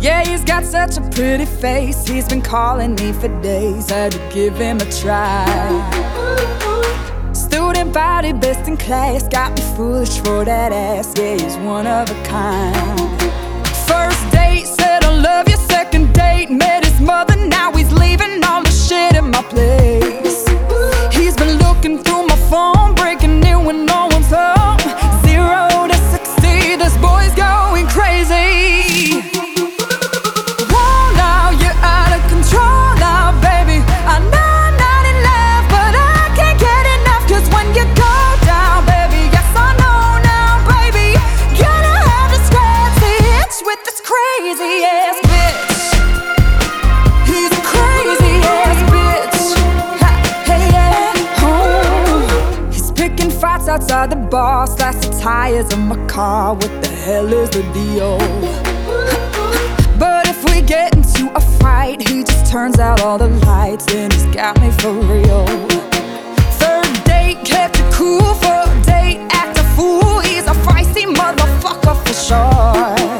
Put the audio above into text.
Yeah, he's got such a pretty face. He's been calling me for days. Had to give him a try. Student body, best in class. Got me foolish for that ass. Yeah, he's one of a kind. First date, said I love you. Second date, met his mother. Now he's leaving all the shit in my place. He's been looking through my phone, breaking in when no one's home. 0 to 60, this boy's going crazy. Whoa, now you're out of control now, baby. I know I'm not in love, but I can't get enough. Cause when you go down, baby, yes I know now, baby. Gonna have to scratch the itch with this crazy ass bitch. He's a crazy ass bitch. Ha, hey, yeah, oh. He's picking fights outside the bar, slash the tires of my car. What the hell is the deal? But if we get into a fight, he just turns out all the lights, and he's got me for real. Third date, kept it cool for a date, act a fool. He's a feisty motherfucker for sure.